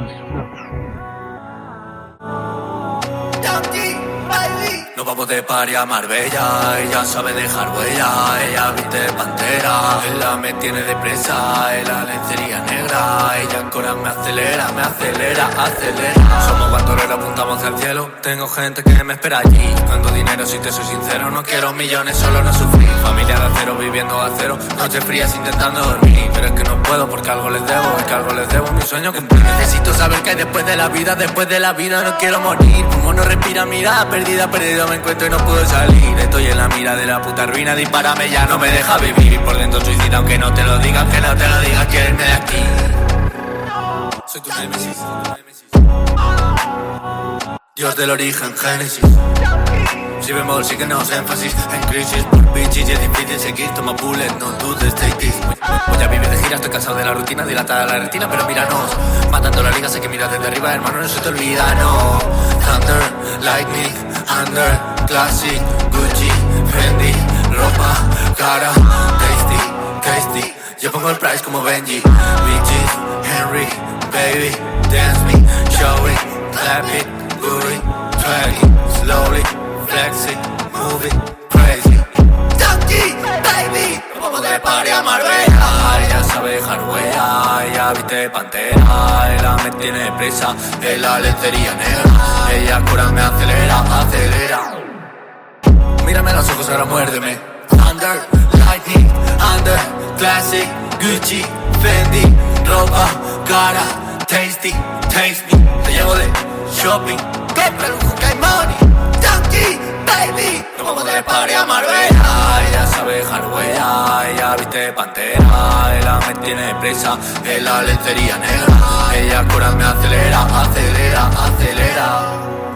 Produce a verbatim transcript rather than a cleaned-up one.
Nos vamos de party a Marbella, ella sabe dejar huella, ella viste pantera, ella me tiene de presa, en la lencería negra, ella en coras me acelera, me acelera, acelera. Somos bandoleros, apuntamos hacia el cielo, tengo gente que me espera allí, buscando dinero si te soy sincero, no quiero millones, solo no sufrir, familia de acero viviendo a cero, noches frías intentando dormir, pero es que no puedo porque algo les debo, es que algo les debo, mi sueño cumplir. Necesito saber qué hay después de la vida, después de la vida no quiero morir, como no respira, mirada perdida, perdido me encuentro y no puedo salir. Estoy en la mira de la puta ruina, dispárame ya, no me deja vivir. Por dentro suicida, aunque no te lo diga, aunque no te lo diga, quiéreme de aquí. Soy tu némesis, Dios del origen, Génesis. Si bemol, sí que no es énfasis. En crisis, por bitches, es difícil seguir. Toma bullet, no dudes, take this. Voy a vivir de gira, estoy cansado de la rutina, dilatada la retina, pero míranos. Matando la liga, sé que miras desde arriba, hermano, no se te olvida, no. Thunder, lightning, under, classic, Gucci, Fendi, ropa, cara, tasty, tasty. Yo pongo el price como Benji. Bitches, Henry, baby, dance me, show it, clap it, booty, drag it, slowly. Flexing, moving, crazy. Donkey, baby. Vamos de party a Marbella. Ella sabe dejar huella. Ella viste pantera. Ella me tiene presa en la lencería negra. Ella cura me acelera, acelera. Mírame a los ojos, ahora muérdeme. Under, lightning, under, classic, Gucci, Fendi, ropa, cara, tasty, taste me. Te llevo de shopping, compra lujo que hay money. Baby, nos vamos de party a Marbella. Ella sabe dejar huella, ella viste pantera, ella me tiene presa en la lencería negra. Ella cura me acelera, acelera, acelera.